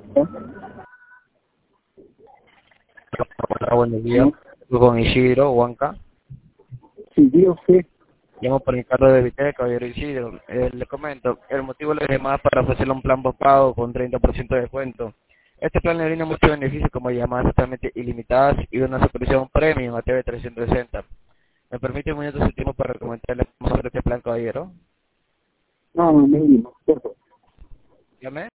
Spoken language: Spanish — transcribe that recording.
Hola, buenos días. Con Isidro, Huanca. Sí, digo que Llamo por mi carro de Viteca, caballero Isidro. Le comento, el motivo de la llamada es para ofrecerle un plan postpago con 30% de descuento. Este plan le brinda muchos beneficios como llamadas totalmente ilimitadas y una suscripción premium a TV 360. ¿Me permite un minuto de su tiempo para comentarle más sobre este plan, caballero? no, me digo, Dígame.